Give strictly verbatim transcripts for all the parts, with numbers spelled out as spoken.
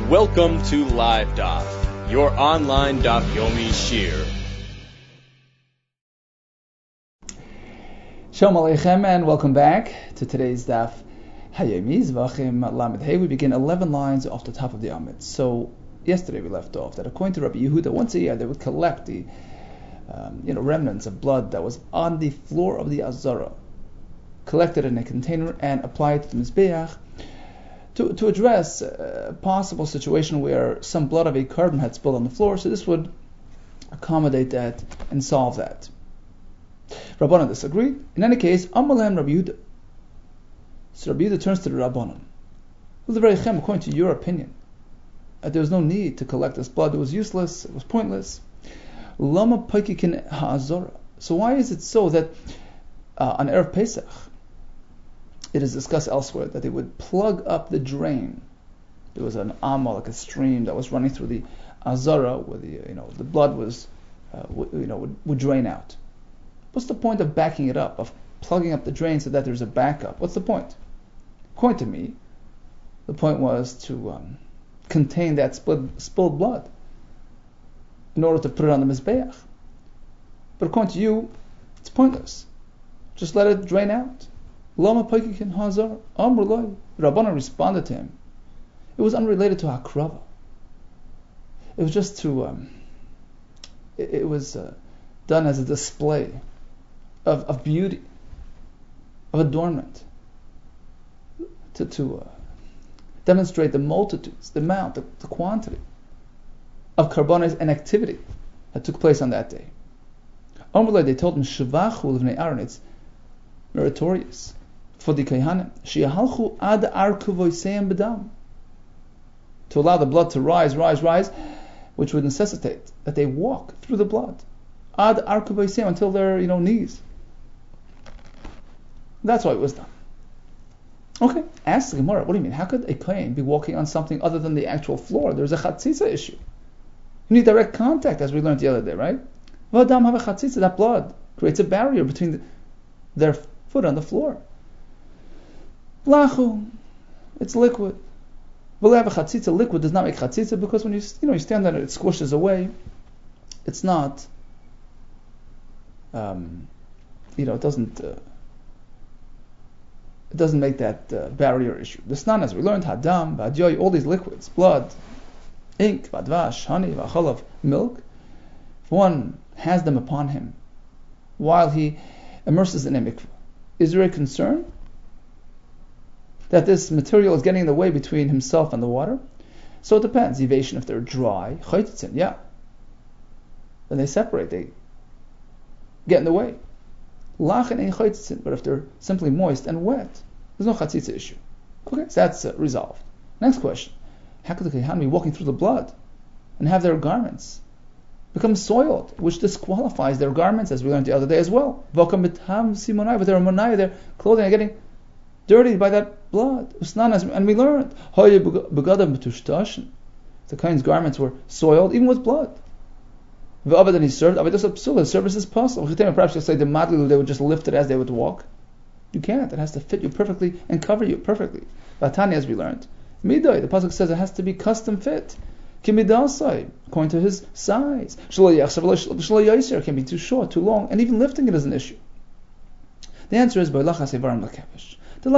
Welcome to Live Daf, your online Daf Yomi Shir. Shalom Aleichem, and welcome back to today's Daf Hayomi Zvachim Lamed Hey. We begin eleven lines off the top of the Amid. So yesterday we left off that according to Rabbi Yehuda, once a year they would collect the um, you know remnants of blood that was on the floor of the Azara, collect it in a container and apply it to the Mizbeach to, to address a possible situation where some blood of a carbon had spilled on the floor. So this would accommodate that and solve that. Rabbanan disagreed. In any case, Amalem Rabbi Yehuda. So Rabbi Yehuda turns to the Rabbanan. According to your opinion, that there was no need to collect this blood. It was useless. It was pointless. Lama Paikikin Ha'azora. So why is it so that uh, on Erev Pesach, it is discussed elsewhere that they would plug up the drain. There was an amma, like a stream that was running through the Azara, where the you know the blood was uh, w- you know would, would drain out. What's the point of backing it up, of plugging up the drain so that there's a backup? What's the point? According to me, the point was to um, contain that spilled, spilled blood in order to put it on the Mizbeach. But according to you, it's pointless. Just let it drain out. Lama Paikikin Hazar Amrullah. Rabbanan responded to him. It was unrelated to Hakrava. It was just to, um, it, it was uh, done as a display of, of beauty, of adornment, to, to uh, demonstrate the multitudes, the amount, the, the quantity of karbanos and activity that took place on that day. Amrullah, they told him, Shavachu l'vnei Aaron, it's meritorious for the Kohanim, Shiahalchu ad arkuvoiseim bedam, to allow the blood to rise, rise, rise, which would necessitate that they walk through the blood ad arkuvoiseim until their you know knees. That's why it was done. Okay, ask the Gemara, what do you mean? How could a kohen be walking on something other than the actual floor? There's a chatzitza issue. You need direct contact, as we learned the other day, right? V'adam have a chatzitza, that blood creates a barrier between the, their foot on the floor. Lachu, it's liquid. We'll have a chatzitza. Liquid does not make chatzitza because when you you know you stand on it, it squishes away. It's not. Um, you know, it doesn't. Uh, it doesn't make that uh, barrier issue. The snan, as we learned, hadam, vadyoy, all these liquids, blood, ink, vadvash, honey, vachalav, milk. If one has them upon him while he immerses in a mikveh, is there a concern that this material is getting in the way between himself and the water? So it depends. Evasion, if they're dry, chaytitzin, yeah. Then they separate, they get in the way. Lachin ein chaytitzin, but if they're simply moist and wet, there's no chatzitza issue. Okay, so that's uh, resolved. Next question. How could the Kohen be walking through the blood and have their garments become soiled, which disqualifies their garments, as we learned the other day as well? Vokam b'tam simonai, but their monai, their clothing are getting dirtied by that blood. And we learned the Kohen's garments were soiled even with blood. Then he served. His service is possible. Perhaps you'll say the madlu, they would just lift it as they would walk. You can't. It has to fit you perfectly and cover you perfectly. Vatani, as we learned, midai, the pasuk says it has to be custom fit. Kimidasai, according to his size. It can be too short, too long, and even lifting it is an issue. The answer is by lachas evarim lakevish.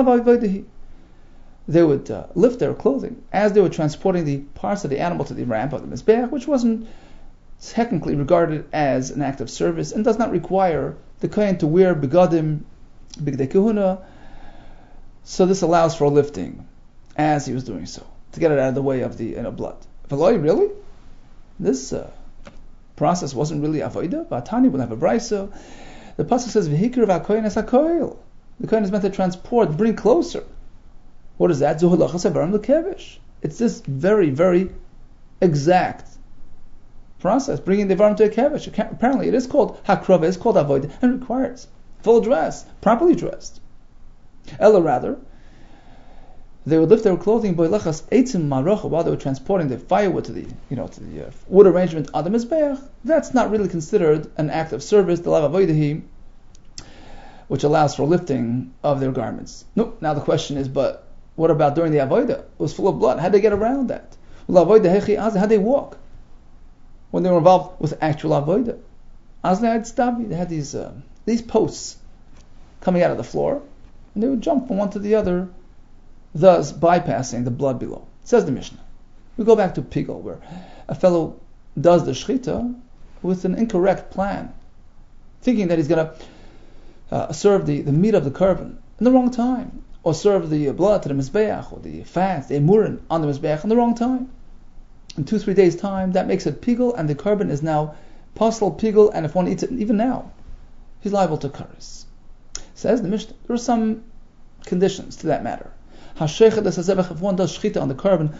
They would uh, lift their clothing as they were transporting the parts of the animal to the ramp of the Mizbeach, which wasn't technically regarded as an act of service and does not require the kohen to wear begadim, bigdei kehuna. So this allows for lifting as he was doing so, to get it out of the way of the you know, blood. V'loi, really? This uh, process wasn't really avodah. Vatani will have a brisa. The pasuk says, "V'hikir v'hakohen es hakoil." The kohen is meant to transport, bring closer. What is that? It's this very, very exact process, bringing the varm to a kevish. Apparently, it is called hakrava, it's called avodah, and requires full dress, properly dressed. Ella, rather, they would lift their clothing by lechas eitzim marocha while they were transporting the firewood to the, you know, to the uh, wood arrangement on the mizbeach. That's not really considered an act of service. The lav avodahi, which allows for lifting of their garments. No. Now the question is, but what about during the avodah? It was full of blood. How did they get around that? How they walk when they were involved with actual avodah. They had these uh, these posts coming out of the floor, and they would jump from one to the other, thus bypassing the blood below. Says the Mishnah. We go back to Pigel, where a fellow does the shechita with an incorrect plan, thinking that he's going to uh, serve the, the meat of the korban in the wrong time, or serve the blood to the mizbeach, or the fat, the emurin on the mizbeach in the wrong time. In two, three days' time, that makes it Pigel, and the korban is now Pasal Pigel, and if one eats it even now, he's liable to kares. Says the Mishnah, there are some conditions to that matter. If one does shechita on the korban,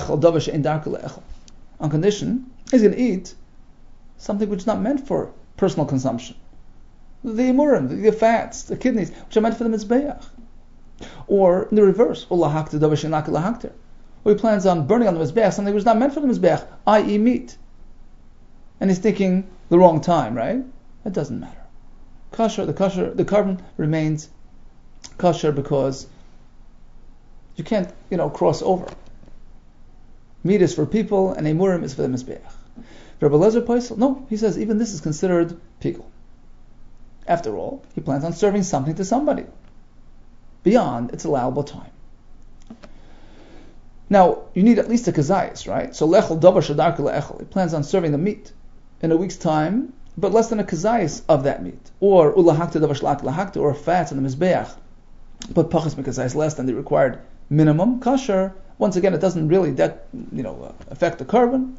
on condition, he's going to eat something which is not meant for personal consumption. The emurim, the, the fats, the kidneys, which are meant for the mizbeach. Or in the reverse, or he plans on burning on the mizbeach something which is not meant for the mizbeach, that is meat. And he's thinking the wrong time, right? It doesn't matter. Kosher, the kosher, the korban remains kosher because you can't, you know, cross over. Meat is for people, and emurim is for the mizbeach. Rabbi Lezer Poisel, no, he says even this is considered pigel. After all, he plans on serving something to somebody beyond its allowable time. Now, you need at least a kazayas, right? So lechel davar shadarka leechel. He plans on serving the meat in a week's time, but less than a kazayas of that meat. Or ulahakta davar shlak lahakta, or fats in the mizbeach, but pachas mikazayas less than the required minimum. Kosher, once again, it doesn't really that you know affect the korban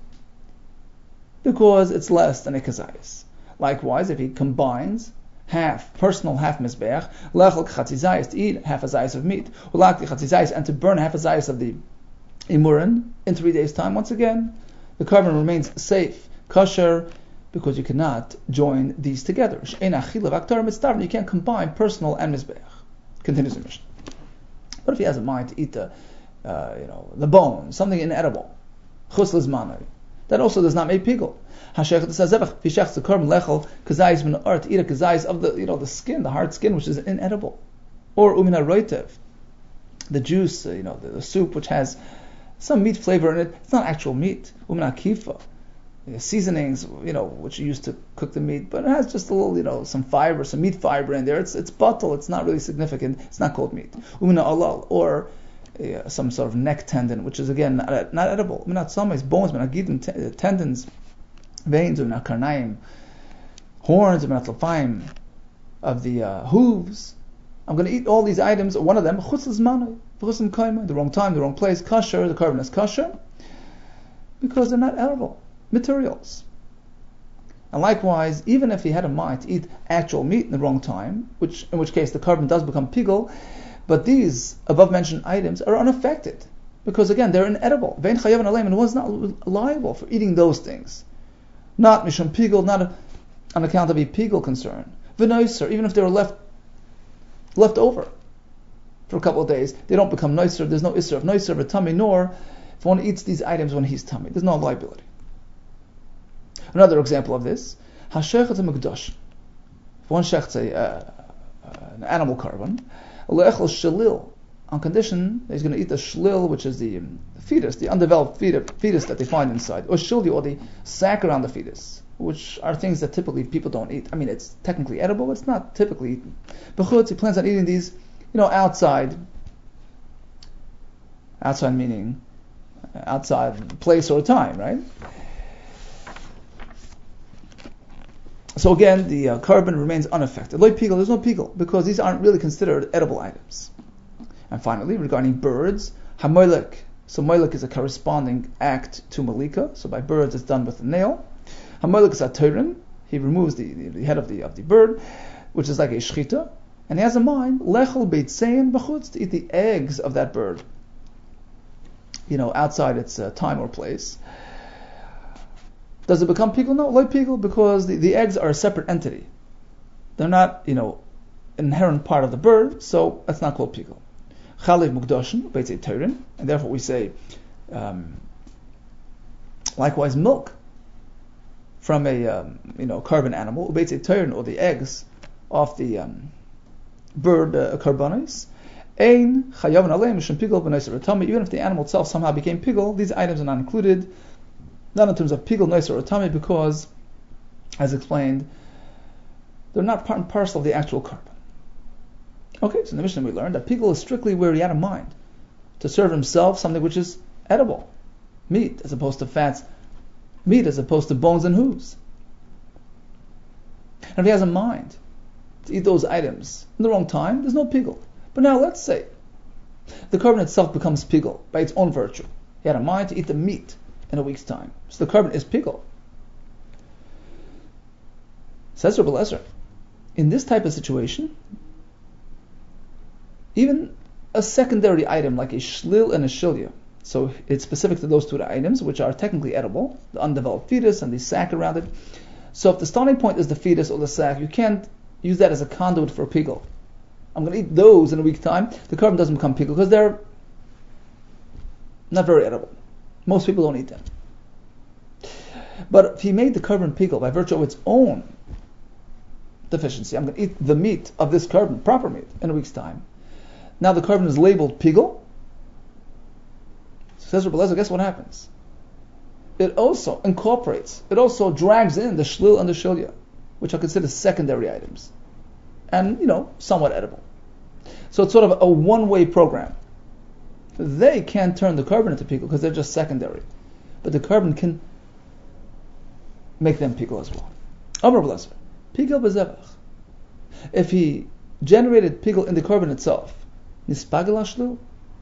because it's less than a kazayas. Likewise, if he combines half personal, half mizbeach, lechel chatzizayis, to eat half a zayis of meat, ulakti chatzizayis, and to burn half a zayis of the emurin in three days' time, once again, the korban remains safe, kosher, because you cannot join these together. You can't combine personal and mizbeach. Continues the Mishnah. What if he has a mind to eat the, uh, you know, the bone, something inedible, chus lizmanai? That also does not make pigel. Hashechet sazevach v'shech the korban lechel kazayis min ar, to eat a kazayis of the, you know, the skin, the hard skin, which is inedible, or umina roitev, the juice, uh, you know, the, the soup which has some meat flavor in it. It's not actual meat. Umina kifa, the seasonings, you know, which you use to cook the meat, but it has just a little, you know, some fiber, some meat fiber in there. It's it's bottle. It's not really significant. It's not called meat. Umina alal, or uh, some sort of neck tendon, which is again not, not edible. Umina tzamais, bones, umina gidim, t- tendons, veins, umina karnaim, horns, umina tlafayim, of the uh, hooves. I'm going to eat all these items. One of them, chutz lizmanai, v'chutz l'kaima, the wrong time, the wrong place, kosher. The korban is kosher because they're not edible materials. And likewise, even if he had a mind to eat actual meat in the wrong time, which in which case the korban does become pigel, but these above mentioned items are unaffected because again they're inedible. Vein chayav alayim, and one's not liable for eating those things. Not mishum pigel, not a, on account of a pigel concern. V'noiser, even if they were left left over for a couple of days, they don't become noiser. There's no isser of noiser of tummy, nor if one eats these items when he's tummy. There's no liability. Another example of this, hashechet hamikdash. If one shechts a uh, an animal korban, leechel shalil, on condition that he's going to eat the shlil, which is the, um, the fetus, the undeveloped fetus, fetus that they find inside, or shildi, or the sac around the fetus, which are things that typically people don't eat. I mean, it's technically edible, but it's not typically eaten. B'chutz, he plans on eating these, you know, outside. Outside meaning outside place or time, right? So again, the uh, korban remains unaffected. Loy pigel, there's no pigel, because these aren't really considered edible items. And finally, regarding birds, hamoilek. So moilek is a corresponding act to malika. So by birds, it's done with a nail. Hamoilek is a teirin. He removes the, the, the head of the of the bird, which is like a shchita, and he has a mind lechel beitzein b'chutz, to eat the eggs of that bird, you know, outside its uh, time or place. Does it become pigel? No, like pigel, because the, the eggs are a separate entity. They're not, you know, an inherent part of the bird, so that's not called pigel. Chalev mukdoshin, beitzei teirin, and therefore we say, um, likewise milk from a um, you know korban animal, beitzei teirin, or the eggs off the um, bird uh, korbanos, Ein chayavin aleim mishum pigul b'noiser atami. Even if the animal itself somehow became pigul, these items are not included, not in terms of pigul, noiser, atami, because, as explained, they're not part and parcel of the actual carbon. Okay, so in the Mishnah we learned that pigul is strictly where he had in mind to serve himself something which is edible, meat as opposed to fats, meat as opposed to bones and hooves. And if he has a mind to eat those items in the wrong time, there's no pigul. But now let's say the carbon itself becomes pigul by its own virtue. He had a mind to eat the meat in a week's time, so the carbon is pigul. Says Rebbe Lezer, in this type of situation, even a secondary item like a shlil and a shilya, so it's specific to those two items which are technically edible, the undeveloped fetus and the sac around it. So if the starting point is the fetus or the sac, you can't use that as a conduit for pigul. I'm going to eat those in a week's time. The carbon doesn't become pigul because they're not very edible. Most people don't eat them. But if he made the carbon pigul by virtue of its own deficiency, I'm going to eat the meat of this carbon, proper meat, in a week's time. Now the carbon is labeled pigul. Says Rebbe Lezer, guess what happens? It also incorporates, it also drags in the shlil and the shilya, which are considered secondary items, and, you know, somewhat edible. So it's sort of a one-way program. They can't turn the carbon into pigul because they're just secondary, but the carbon can make them pigul as well. Amar Rebbe Lezer, pigul b'zevach. If he generated pigul in the carbon itself, nispagel shlil,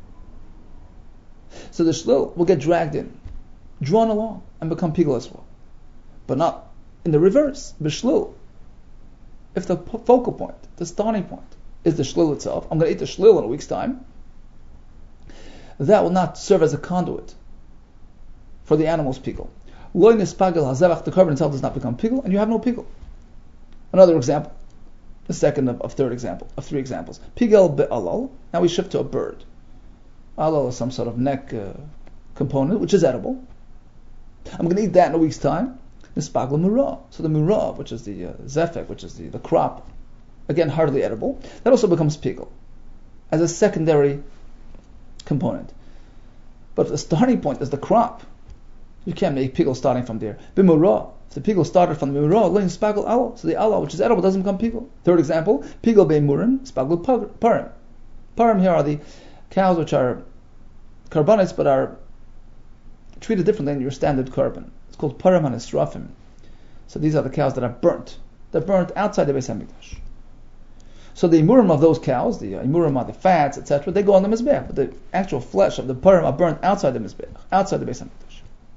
so the shlil will get dragged in, drawn along, and become pigul as well. But not in the reverse, b'shlil. If the focal point, the starting point, is the shlil itself, I'm going to eat the shlil in a week's time, that will not serve as a conduit for the animal's pigul. Lo nispagel hazevach, the carbon itself does not become pigul, and you have no pigul. Another example, the second of, of third example, of three examples. Pigel be'alal, now we shift to a bird. Alal is some sort of neck uh, component, which is edible. I'm going to eat that in a week's time. Nispagel murah. So the murah, which is the uh, zefek, which is the, the crop, again hardly edible, that also becomes pigul as a secondary component. But if the starting point is the crop, you can't make pigul starting from there. B'murah, if the pigul started from the murah, lo nispagel alal. So the alal, which is edible, doesn't become pigul. Third example, pigul be'murim, nispagel parim. Parim here are the cows which are carbonites but are treated differently than your standard carbon. It's called parim hanisrafim. So these are the cows that are burnt. They're burnt outside the Beis Hamikdash. So the imurim of those cows, the imurim are the fats, et cetera, they go on the mizbeach, but the actual flesh of the parim are burnt outside the mizbeach, outside the Beis Hamikdash.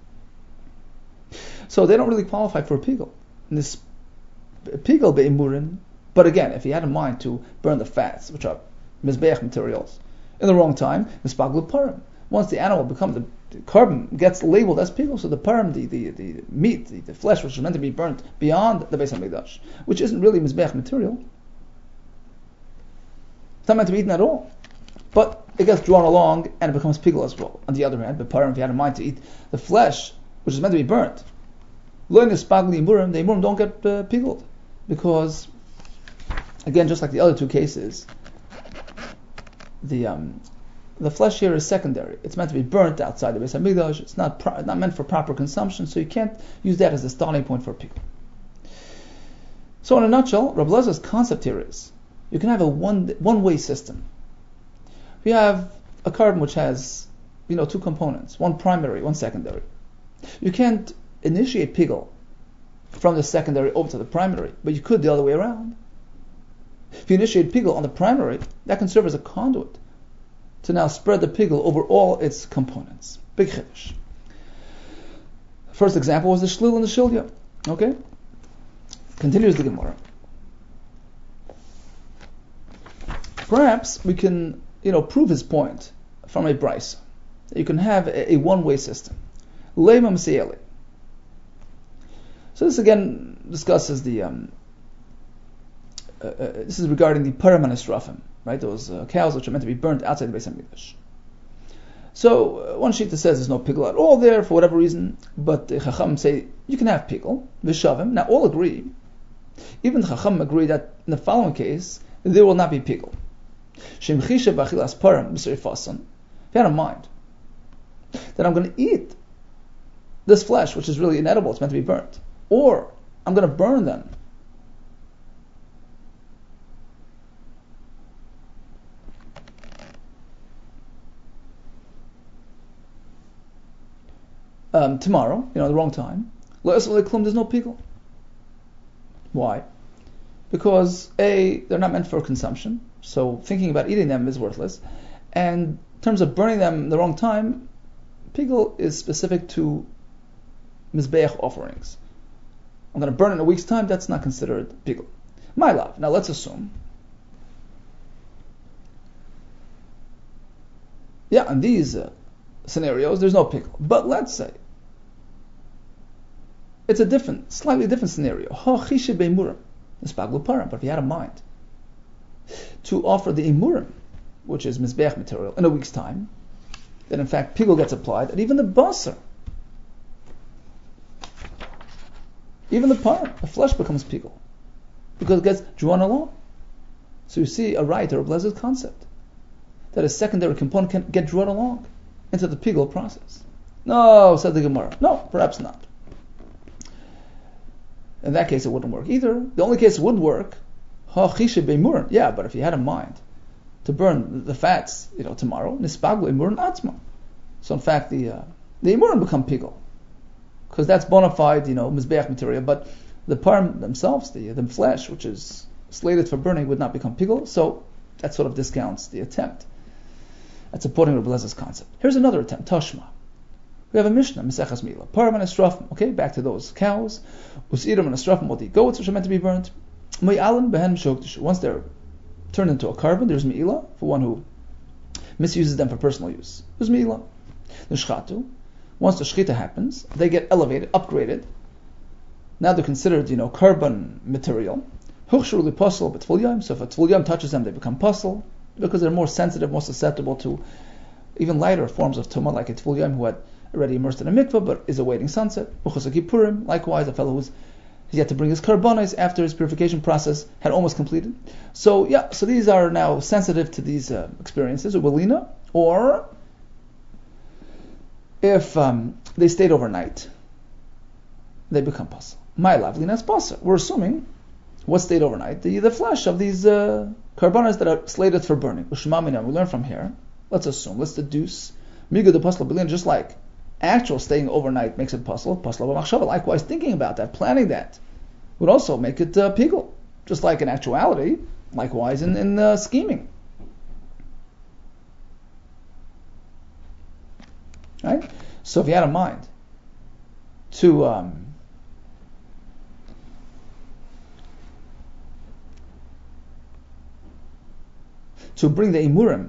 So they don't really qualify for a pigul. And this pigul be'imurim, but again, if he had in mind to burn the fats, which are mizbeach materials, in the wrong time, nispaglu parim. Once the animal becomes, the, the carbon gets labeled as pigul, so the parim, the, the, the meat, the, the flesh, which is meant to be burnt beyond the Beis Hamikdash, which isn't really mizbeach material, it's not meant to be eaten at all. But it gets drawn along and it becomes pigul as well. On the other hand, the parim, if you had in mind to eat the flesh, which is meant to be burnt, lo nispagli imurim, the imurim don't get uh, piguled, because, again, just like the other two cases, the um, the flesh here is secondary. It's meant to be burnt outside the Beis Hamikdash. It's not pro- not meant for proper consumption, so you can't use that as the starting point for a pigul. So in a nutshell, Rebbe Lezer's concept here is, you can have a one one way system. We have a carbon which has, you know, two components, one primary, one secondary. You can't initiate pigul from the secondary over to the primary, but you could the other way around. If you initiate pigul on the primary, that can serve as a conduit to now spread the pigul over all its components. Big chiddush. First example was the shlil and the shilya. Okay? Continues the Gemara. Perhaps we can, you know, prove his point from a brisa. You can have a, a one-way system. Leima Masieli. So this again discusses the um, Uh, uh, this is regarding the parim hanisrafim, right? Those uh, cows which are meant to be burnt outside the Beis Hamikdash. So uh, one shita says there's no pigul at all there for whatever reason, but the Chacham say you can have pigul, v'shavim. Now all agree, even the Chacham agree that in the following case there will not be pigul. Shemchisha b'achilas parim b'serifasan. If you had in mind that I'm going to eat this flesh, which is really inedible, it's meant to be burnt, or I'm going to burn them. Um, tomorrow, you know, the wrong time. There's no pigul. Why? Because A, they're not meant for consumption, so thinking about eating them is worthless. And in terms of burning them the wrong time, pigul is specific to mizbeach offerings. I'm going to burn it in a week's time, that's not considered pigul. My love. Now let's assume. Yeah, in these uh, scenarios, there's no pigul. But let's say it's a different, slightly different scenario. But if you had in mind to offer the imurim, which is mizbeach material, in a week's time, then in fact pigul gets applied, and even the basar, even the parim, the flesh becomes pigul, because it gets drawn along. So you see a right or a blessed concept that a secondary component can get drawn along into the pigul process. No, said the Gemara. No, perhaps not. In that case, it wouldn't work either. The only case it would work, yeah, but if you had in mind to burn the fats, you know, tomorrow, nispaglu imurin atzma. So in fact, the uh, the imurin become pigul, because that's bona fide, you know, mizbeach material. But the parim themselves, the the flesh, which is slated for burning, would not become pigul. So that sort of discounts the attempt at supporting Rebbe Elazar's concept. Here's another attempt, Tashma. We have a Mishnah, Mesechas Mila. Parim and Esrafim, okay, back to those cows. Usirim and Esrafim, all the goats which are meant to be burnt. Mo'alan behen shogdishu. Once they're turned into a carbon, there's Me'ilah, for one who misuses them for personal use. There's Me'ilah. The Shchatu. Once the Shchita happens, they get elevated, upgraded. Now they're considered, you know, carbon material. Huchshur li posel b'tful yom. So if a tful yom touches them, they become posel, because they're more sensitive, more susceptible to even lighter forms of tumah, like a tful yom who had already immersed in a mikveh but is awaiting sunset. Purim, likewise, a fellow who's yet to bring his karbanos after his purification process had almost completed. So yeah, so these are now sensitive to these uh, experiences, Ubalina, or if um, they stayed overnight, they become pasal. My liveliness pasal. We're assuming what stayed overnight, the the flesh of these uh, karbanos that are slated for burning. Ushmamina, we learn from here. Let's assume, let's deduce, miga the pasal bilin, just like actual staying overnight makes it pasal, pasal b'machshava. Likewise, thinking about that, planning that, would also make it uh, pigul. Just like in actuality, likewise in, in uh, scheming. Right? So if you had in mind to um, to bring the imurim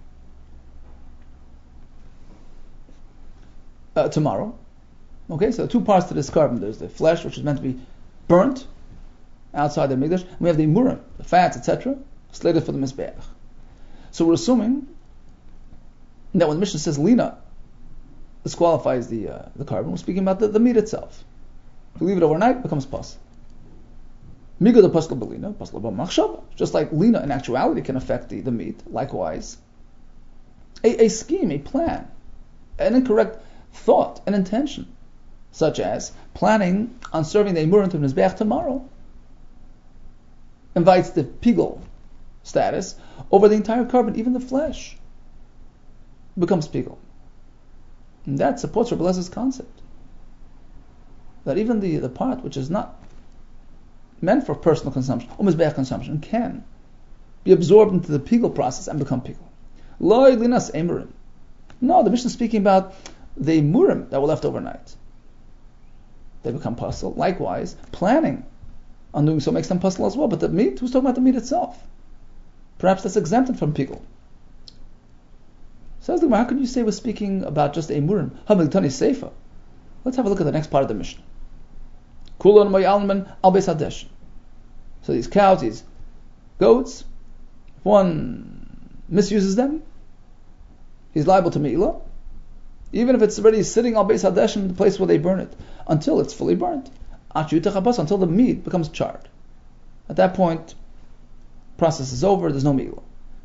Uh, tomorrow. Okay, so two parts to this carbon. There's the flesh, which is meant to be burnt outside the mikdash, and we have the imurim, the fats, et cetera, slated for the mizbeach. So we're assuming that when the Mishnah says lina disqualifies the uh, the carbon, we're speaking about the, the meat itself. If you leave it overnight, it becomes pas. Miga the pasal belina, pasal b'machshava. Just like lina in actuality can affect the, the meat, likewise, a, a scheme, a plan, an incorrect thought and intention, such as planning on serving the imurim to mizbeach tomorrow, invites the pigul status over the entire carbon, even the flesh becomes pigul. And that supports Rebbe Elazar's concept that even the, the part which is not meant for personal consumption or mizbeach consumption can be absorbed into the pigul process and become pigul. Lo linas imurim. No, the Mishnah is speaking about the imurim that were left overnight. They become pasal. Likewise, planning on doing so makes them pasal as well. But the meat, who's talking about the meat itself? Perhaps that's exempted from pigul. Says the Gemara, how can you say we're speaking about just a imurim? Hamiltani seifa. Let's have a look at the next part of the Mishnah. Kulon moyalman al beis hadesh. So these cows, these goats, if one misuses them, he's liable to me'ilah, even if it's already sitting al beis hadesh in the place where they burn it, until it's fully burnt, until the meat becomes charred. At that point, process is over. There's no me'ilah.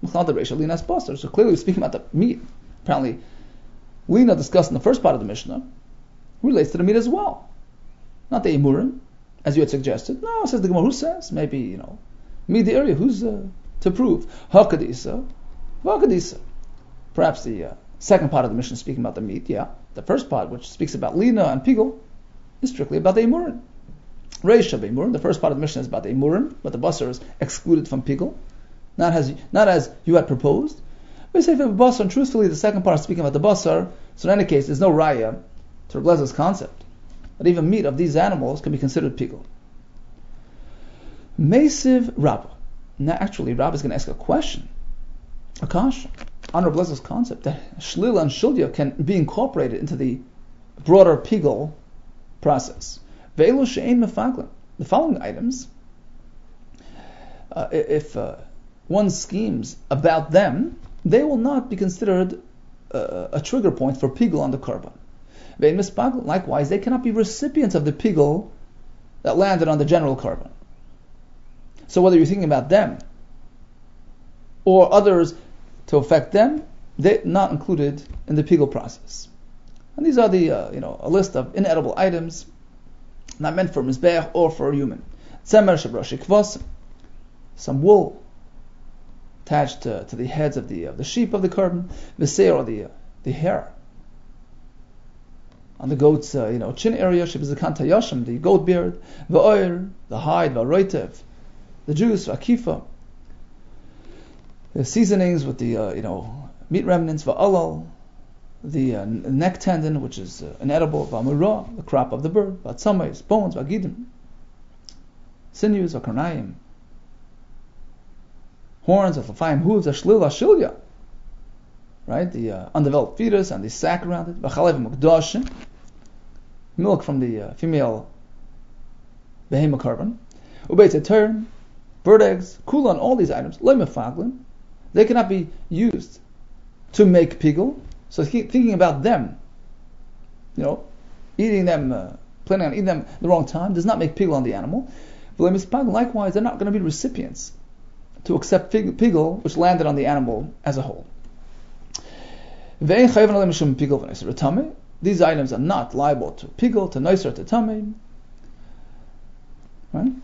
So clearly speaking about the meat. Apparently, Lina discussed in the first part of the Mishnah relates to the meat as well. Not the Emurim, as you had suggested. No, says the Gemara, who says? Maybe, you know, meat the area, who's uh, to prove? Hakadisa, Vakadisa. Perhaps the uh, second part of the Mishnah speaking about the meat, yeah. The first part, which speaks about Lina and Pigel, is strictly about the Emurim. Reisha Emurim, the first part of the Mishnah is about the Emurim, but the Basar is excluded from Pigel, not as, not as you had proposed. We say for the Basar, and truthfully the second part is speaking about the Basar, so in any case there's no Raya to Reb Elazar's concept that even meat of these animals can be considered Pigel. Mesiv Rabbah. Now actually Rabbah is going to ask a question, a kasha, on Reb Elazar's concept that Shlila and Shulya can be incorporated into the broader Pigel process. Ve'elu she'ein mefaglin. The following items, uh, if uh, one schemes about them, they will not be considered uh, a trigger point for Pigel on the Korban. Ve'ein mispaglin. Likewise, they cannot be recipients of the Pigel that landed on the general Korban. So whether you're thinking about them or others to affect them, they're not included in the Pigel process. And these are the, uh, you know, a list of inedible items not meant for Mizbeach or for a human. Tzemer shebrashi kvasim, some wool attached to, to the heads of the of the sheep of the korban, v'seir, or the uh, the hair on the goat's uh, you know chin area, shebizakanta yashim, the goat beard, v'oir, the hide, v'roitev, the juice, v'akifa, the seasonings with the uh, you know meat remnants, v'alal, the uh, neck tendon, which is uh, inedible, v'amurah, the crop of the bird, v'atzamayis, bones, v'agidim, sinews, v'karnayim, horns, v'lafayim, hooves, v'shlil, v'shilya, right, the uh, undeveloped fetus and the sac around it, v'chalev v'mukdashim, milk from the uh, female behema korban, ubeit eter, bird eggs, kulan, all these items, lemefaglin, they cannot be used to make pigel. So thinking about them, you know, eating them, uh, planning on eating them at the wrong time, does not make pigel on the animal. Likewise, they're not going to be recipients to accept pigel which landed on the animal as a whole. These items are not liable to pigel, to noiser, to tameh. Right?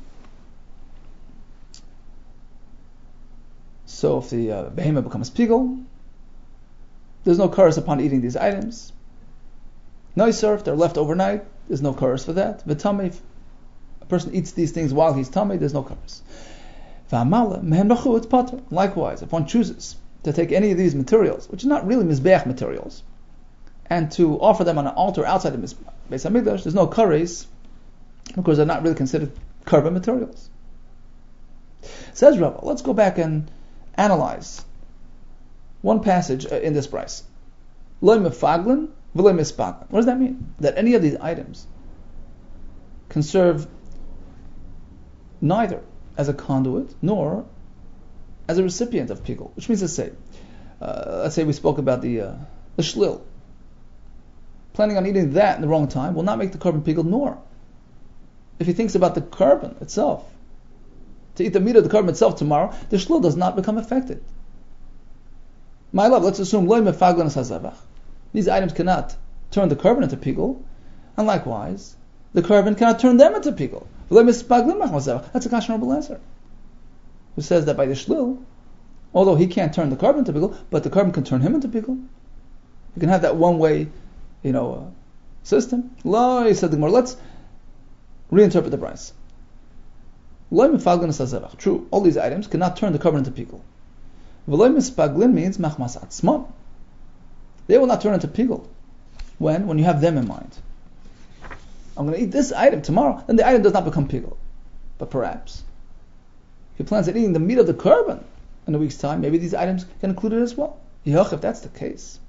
So if the uh, behemoth becomes pigel, there's no curse upon eating these items. Noiser, if they're left overnight, there's no curse for that. V'tameh, if a person eats these things while he's tameh, there's no curse. V'amala mehen bachu, it's pater. Likewise, if one chooses to take any of these materials, which are not really mizbeach materials, and to offer them on an altar outside the Beis Hamikdash, there's no kares, because they're not really considered korban materials. Says Rabbah, let's go back and analyze one passage in this price. Lo mefaglin v'lo mispaglin. What does that mean? That any of these items can serve neither as a conduit nor as a recipient of pigel. Which means to say, uh, let's say we spoke about the uh, the shlil. Planning on eating that in the wrong time will not make the korban pigel, nor if he thinks about the korban itself, to eat the meat of the korban itself tomorrow, the shlil does not become affected. My love, let's assume loy mefaglin hazavach. These items cannot turn the korban into pigel, and likewise, the korban cannot turn them into pigel. That's a kasha Reb Elazar, who says that by the shlil, although he can't turn the korban into pigel, but the korban can turn him into pigel. You can have that one-way, you know, uh, system. Lo, said the Gemara. Let's reinterpret the price. Loy mefaglin hazavach. True, all these items cannot turn the korban into pigel. V'lo mispaglin means machmas atzmam. They will not turn into pigel. When? When you have them in mind. I'm going to eat this item tomorrow, then the item does not become pigel. But perhaps, if he plans on eating the meat of the korban in a week's time, maybe these items can include it as well. Yoch, if that's the case.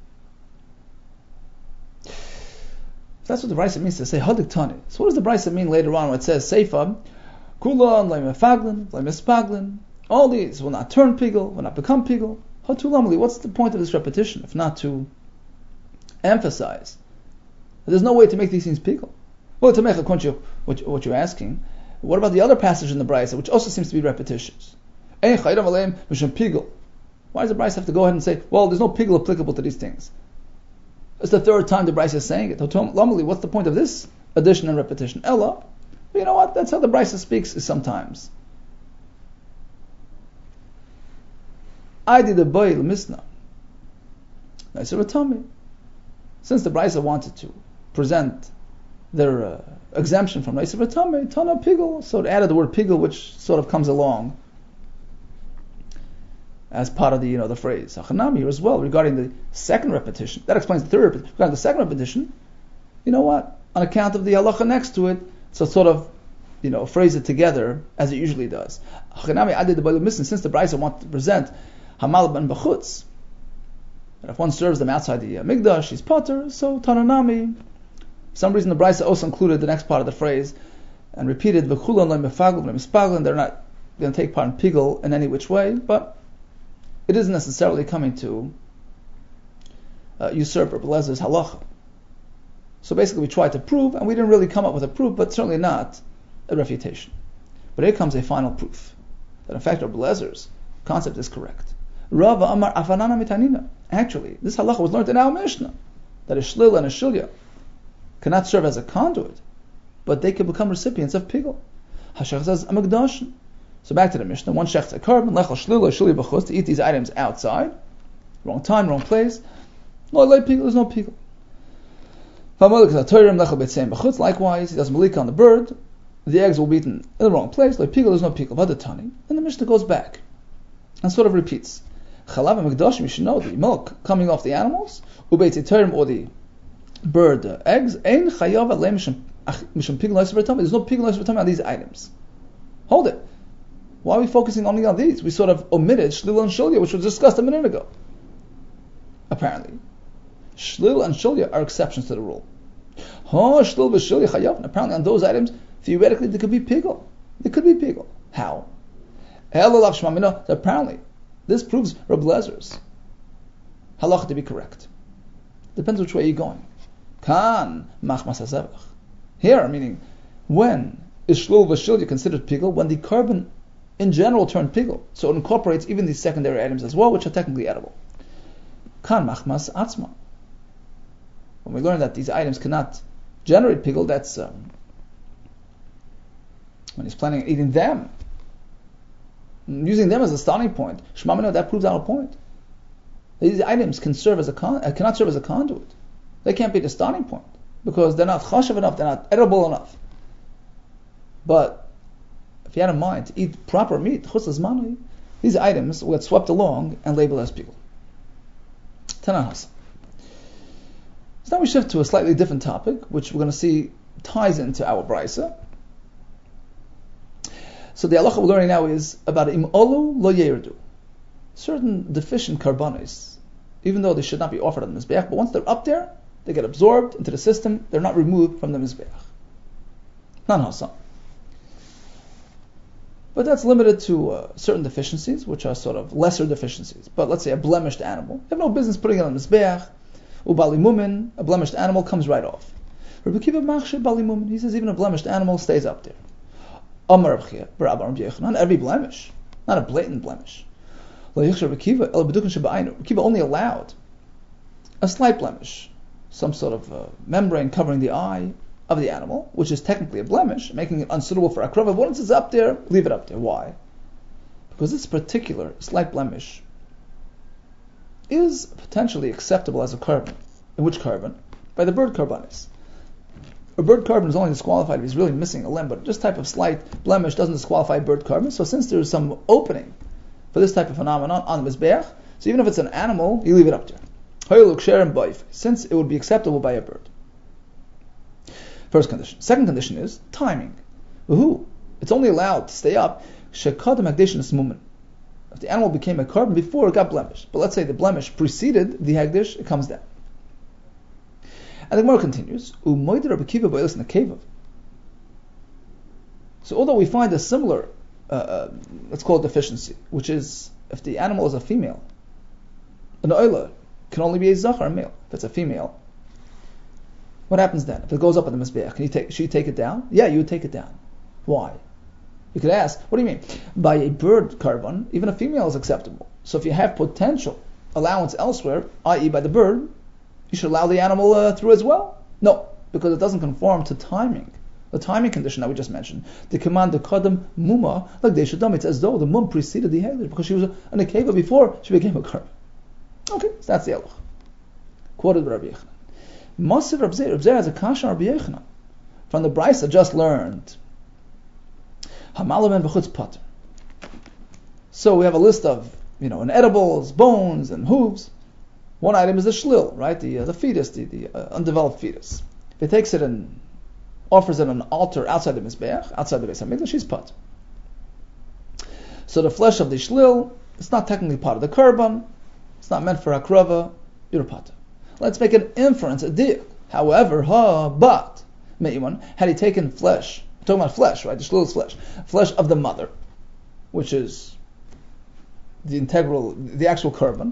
If that's what the Brisa means to say, hadik tani. So what does the Brisa mean later on when it says, Seifa, kulon, leimefaglin, leimispaglin, all these will not turn pigel, will not become pigel. Hatulamali, what's the point of this repetition, if not to emphasize that there's no way to make these things pigel? Well, to make a what, what you're asking, what about the other passage in the Brisa, which also seems to be repetitious? Why does the Bryce have to go ahead and say, well, there's no pigel applicable to these things? It's the third time the Bryce is saying it. Normally, what's the point of this addition and repetition? Ella, you know what? That's how the Bryce speaks sometimes. I did a boil misna. Since the Bryce wanted to present their uh, exemption from Naisa V'Tamei, Tana Pigel, so it added the word Pigel, which sort of comes along as part of the, you know, the phrase. Hachanami here as well, regarding the second repetition. That explains the third repetition. Regarding the second repetition, you know what? On account of the halacha next to it, so sort of, you know, phrase it together as it usually does. Hachanami adid the Bailu Misn, since the Brisa wanted to present Hamal ben B'chutz, and if one serves them outside the uh, Migdash, he's potter, so Tananami. For some reason the Brisa also included the next part of the phrase and repeated V'chulan lo mefagel v'lo mispagel, they're not going to take part in Pigel in any which way, but it isn't necessarily coming to uh, usurp Rebbe Elazar's halacha. So basically we tried to prove, and we didn't really come up with a proof, but certainly not a refutation. But here comes a final proof, that in fact Rebbe Elazar's concept is correct. Rava Amar Afanana Mitanina. Actually, this halacha was learned in our Mishnah, that a shlil and a shilya cannot serve as a conduit, but they can become recipients of pigel. Hashach says Amagdashin. So back to the Mishnah, one shechts a carbon, lechal shlila, shili b'chus, to eat these items outside, wrong time, wrong place. No, like pigel, there's no pigel. Likewise, he does malika on the bird, the eggs will be eaten in the wrong place, like pigel, there's no pigel. Vadatani. And the Mishnah goes back and sort of repeats. Chalav and you should know the milk coming off the animals, ubeit iterim, or the bird uh, eggs, ein chayav alei mishum pigel lois. There's no pigel lois on these items. Hold it. Why are we focusing only on these? We sort of omitted Shlil and Shilya, which was discussed a minute ago. Apparently. Shlil and Shilya are exceptions to the rule. Oh, Shlil v'Shilya chayav. Apparently on those items, theoretically, there could be pigel. There could be pigel. How? Apparently, this proves Rebbe Elazar's halacha to be correct. Depends which way you're going. Kan machmas hazevach. Here, meaning, when is Shlil v'Shilya considered pigel? When the carbon in general turn pigel, so it incorporates even these secondary items as well, which are technically edible. Kan machmas atzma. When we learn that these items cannot generate pigel, that's um, when he's planning on eating them, using them as a starting point. Shmamino, that proves our point. These items can serve as a con- uh, cannot serve as a conduit. They can't be the starting point because they're not chashav enough, they're not edible enough. But if you had in mind to eat proper meat, these items will get swept along and labeled as pigel. Tanan Hasan. So now we shift to a slightly different topic, which we're going to see ties into our brisa. So the halacha we're learning now is about im olu lo yerdu. Certain deficient karbanos, even though they should not be offered on the mizbeach, but once they're up there, they get absorbed into the system. They're not removed from the mizbeach. Tanan Hasan. But that's limited to uh, certain deficiencies, which are sort of lesser deficiencies. But let's say a blemished animal. You have no business putting it on the mizbeach. Ubali mumin, a blemished animal comes right off. Rabbi Akiva machshir bali mumin. He says even a blemished animal stays up there. Amar Rabbi Yochanan, not every blemish, not a blatant blemish. Rabbi Akiva only allowed a slight blemish, some sort of uh, membrane covering the eye of the animal, which is technically a blemish, making it unsuitable for akrava. Once it's up there, leave it up there. Why? Because this particular slight blemish is potentially acceptable as a carbon. In which carbon? By the bird carbonis. A bird carbon is only disqualified if he's really missing a limb, but this type of slight blemish doesn't disqualify bird carbon. So since there is some opening for this type of phenomenon on the mizbeach, so even if it's an animal, you leave it up there. Since it would be acceptable by a bird. First condition. Second condition is timing. Woohoo! It's only allowed to stay up if the animal became a carbon before it got blemished. But let's say the blemish preceded the hagdish, it comes down. And the Gemara continues. So although we find a similar, uh, uh, let's call it deficiency, which is if the animal is a female, an oila can only be a zachar, a male. If it's a female, what happens then? If it goes up on the mizbeach, can you take, should you take it down? Yeah, you would take it down. Why? You could ask, what do you mean? By a bird carbon, even a female is acceptable. So if you have potential allowance elsewhere, that is by the bird, you should allow the animal uh, through as well. No, because it doesn't conform to timing. The timing condition that we just mentioned. The command, the kadam muma, like they should it's as though the mum preceded the halish because she was a nekeva before she became a karban. Okay, so that's the eluch. Quoted by Rabbi Yochanan. Masiv Rabbi Zeir, Rabbi Zeir has a kasha Rabbi Yochanan. From the Brisa just learned. Hamalam and b'chutz pater. So we have a list of, you know, an edibles, bones, and hooves. One item is the shlil, right? The uh, the fetus, the, the uh, undeveloped fetus. If he takes it and offers it on an altar outside the mizbeach, outside the Beis Hamikdash, she's pat. So the flesh of the shlil, it's not technically part of the korban. It's not meant for akrava. You're pat. Let's make an inference, a diuk. However, ha, but Me'iman, had he taken flesh, we're talking about flesh, right? The shlil is flesh, flesh of the mother, which is the integral, the actual korban,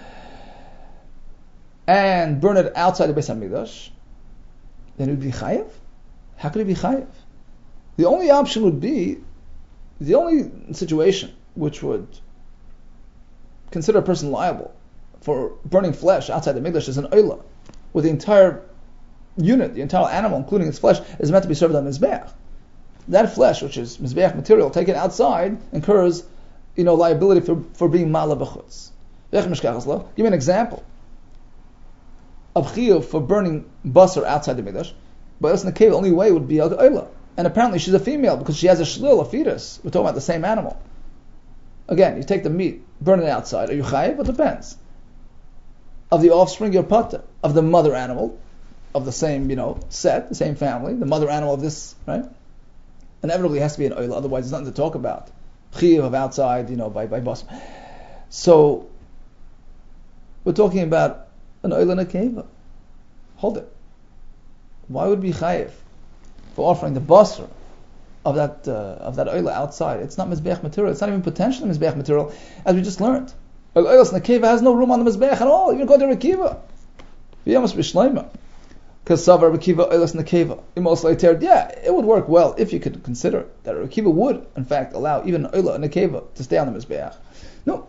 and burn it outside the Beis Hamikdash, then it would be chayev. How could it be chayev? The only option would be, the only situation which would consider a person liable for burning flesh outside the Mikdash is an oila, where the entire unit, the entire animal, including its flesh, is meant to be served on mizbeach. That flesh, which is mizbeach material, taken outside, incurs, you know, liability for, for being mala b'chutz. Give me an example of chiyuv for burning basar outside the Mikdash. But else in the cave, the only way would be al oila. And apparently she's a female because she has a shlil, a fetus. We're talking about the same animal. Again, you take the meat, burn it outside. Are you chayiv? It depends. Of the offspring, you're pata. Of the mother animal, of the same, you know, set, the same family, the mother animal of this, right? Inevitably has to be an oila, otherwise there's nothing to talk about. Chiyav of outside, you know, by by bas. So we're talking about an oila and a keva. Hold it. Why would be chayiv for offering the basar of that uh, of that oila outside? It's not mizbeach material. It's not even potentially mizbeach material, as we just learned. Oilas nekeva has no room on the mizbeach at all. Even go to Rekiva. V'yamas b'shleima. Because savar Rekiva oilas nekeva. Imos leiter. Yeah, it would work well if you could consider that Rekiva would, in fact, allow even oila and nekeva to stay on the mizbeach. No.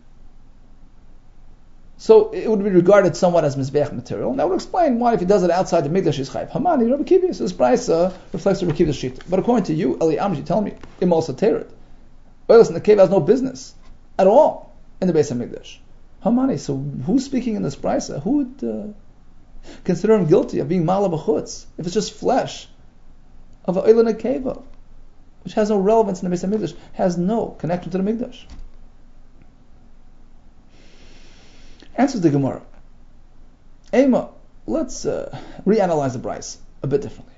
So it would be regarded somewhat as mizbeach material. And that would explain why if he does it outside the Mikdash is chayv. Hamani Rabbi Kiva. So this Brisa reflects the Rabbi Kiva's sheet. But according to you, Eli Amj, you tell me, im also tered. Oilas and nekeva has no business at all in the Beis Hamikdash. Hamani, so who's speaking in this Brisa? Who would uh, consider him guilty of being mala b'chutz if it's just flesh of an oila nekeva, which has no relevance in the Beis Hamikdash, has no connection to the Mikdash? Answers the Gemara. Ema, let's uh, reanalyze the Brisa a bit differently.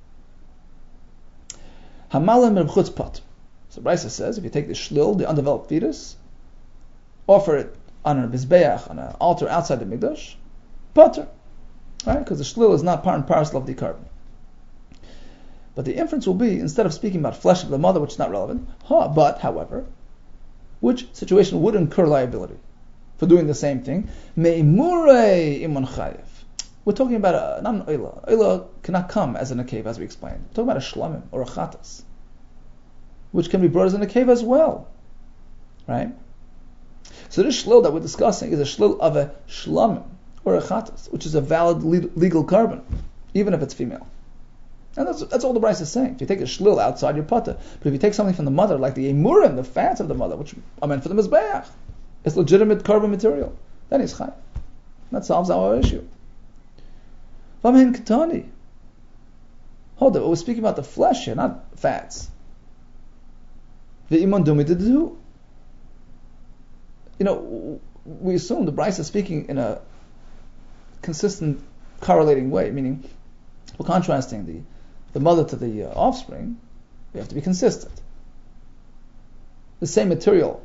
Hamalim b'chutz pat. So Brisa says if you take the shlil, the undeveloped fetus, offer it on a mizbeach, on an altar outside the Mikdash, pater, right? Because the shlil is not part and parcel of the korban. But the inference will be, instead of speaking about flesh of the mother, which is not relevant, ha, but, however, which situation would incur liability for doing the same thing? Me'imurei imun chayev. We're talking about a, not an oila. Oila cannot come as an cave, as we explained. We're talking about a shlamim or a chatas, which can be brought as an cave as well, right? So this shlil that we're discussing is a shlil of a shlamim or a chatas, which is a valid legal korban, even if it's female. And that's that's all the Brisa is saying. If you take a shlil outside your pata, but if you take something from the mother, like the emurim, the fats of the mother, which are meant for the mizbeach, it's legitimate korban material, then it's chayav. That solves our issue. V'amen katani. Hold it, we're speaking about the flesh here, not fats. V'iman dumi dedu. You know, we assume the Brisa is speaking in a consistent, correlating way, meaning we're contrasting the, the mother to the uh, offspring. We have to be consistent. The same material,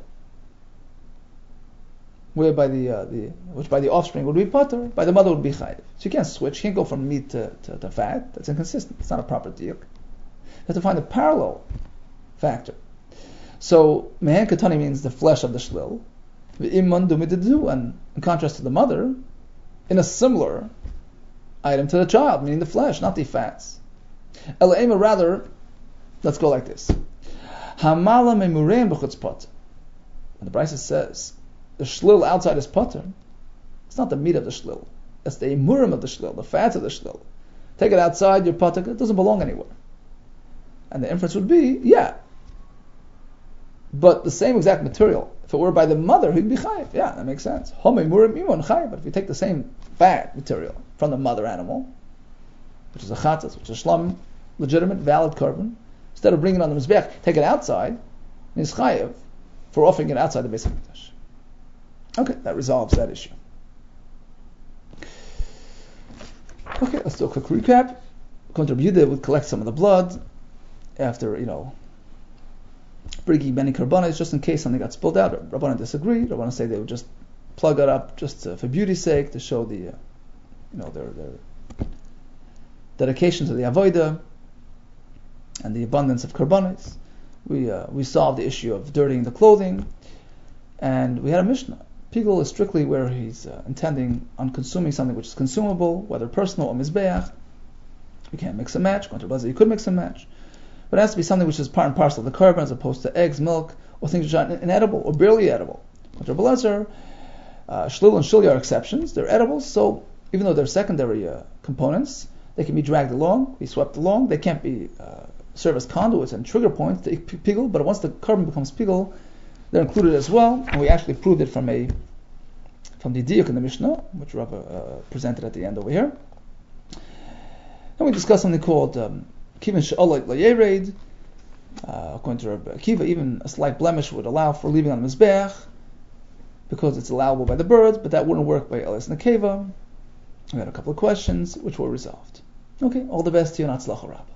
whereby the uh, the which by the offspring would be pater, by the mother would be chayiv. So you can't switch. You can't go from meat to, to, to fat. That's inconsistent. It's not a proper diuk. You have to find a parallel factor. So mehen katani means the flesh of the shlil. V'iman dumididu, and in contrast to the mother, in a similar item to the child, meaning the flesh, not the fats. Ela'ema, rather, let's go like this. Hamala memurein b'chutz pat. And the Brisa says, the shlil outside is potter, it's not the meat of the shlil. It's the imurim of the shlil, the fats of the shlil. Take it outside, your potter, it doesn't belong anywhere. And the inference would be, yeah. But the same exact material, if it were by the mother, he'd be chayiv. Yeah, that makes sense. Home imurim imon chayiv. But if you take the same fat material from the mother animal, which is a chatzas, which is shlam, legitimate, valid carbon, instead of bringing it on the mizbech, take it outside, and he's chayiv for offering it outside the Beis HaMikdash. Okay, that resolves that issue. Okay, let's do a quick recap. According to Rabbi Yehuda, would collect some of the blood after, you know, bringing many karbanos, just in case something got spilled out. Rabbanan disagree. Rabbanan say they would just plug it up just uh, for beauty's sake, to show the, uh, you know, their, their dedication to the avodah and the abundance of karbanos. We uh, we solved the issue of dirtying the clothing, and we had a Mishnah. Pigul is strictly where he's uh, intending on consuming something which is consumable, whether personal or mizbeach. You can't mix and match. You could mix and match, but it has to be something which is part and parcel of the carbon, as opposed to eggs, milk, or things which are inedible or barely edible. Rabbi Elazar, uh, shlil and shil are exceptions. They're edible, so even though they're secondary uh, components, they can be dragged along, be swept along. They can't be uh, serve as conduits and trigger points to pigul, but once the carbon becomes pigul, they're included as well. And we actually proved it from a from the diuk in the Mishnah, which Rabbi uh, presented at the end over here. And we discussed something called kivin she'olet lo yered. According to Rabbi Akiva, even a slight blemish would allow for leaving on the mizbech, because it's allowable by the birds, but that wouldn't work by Elis Nekeva. We had a couple of questions which were resolved. Okay, all the best to you, and Atzlacha Rabbah.